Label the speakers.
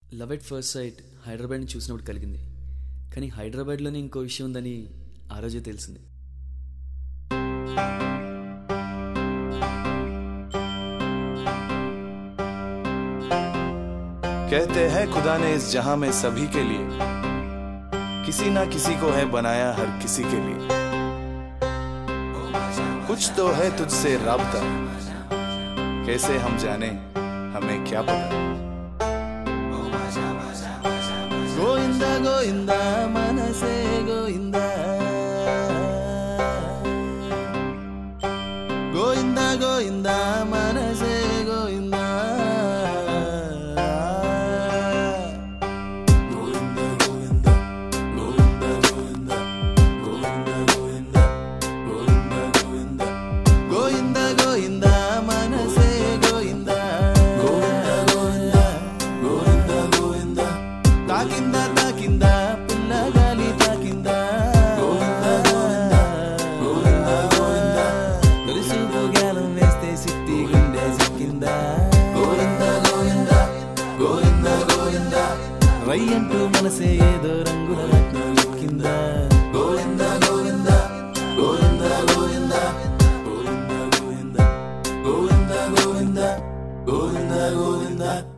Speaker 1: Love at first sight హైదరాబాద్ని చూసినప్పుడు కలిగింది. కానీ హైదరాబాద్లోనే ఇంకో విషయం ఉందని ఆ రోజే తెలిసింది.
Speaker 2: कहते हैं खुदा ने इस जहां में सभी के लिए किसी ना किसी को है बनाया हर किसी के लिए. कुछ तो है तुझसे राबता, कैसे हम जाने हमें क्या पता. गोविंदा गोविंदा मनसे गोविंदा, गोविंदा गोविंदा मनसे गोविंदा. తాకిందా తాకిందా పిల్లగాలి తాకిందా, తొలిసూపు గాలం వేస్తే సిట్టి గుండె సిక్కిందా. గోవిందా గోవిందా గోవిందా గోవిందా, రయ్యంటూ మనసే ఏదో రంగుల రత్నం ఎక్కిందా. గోవిందా గోవిందా గోవిందా గోవిందా గోవిందా గోవిందా గోవిందా గోవిందా గోవిందా గోవిందా.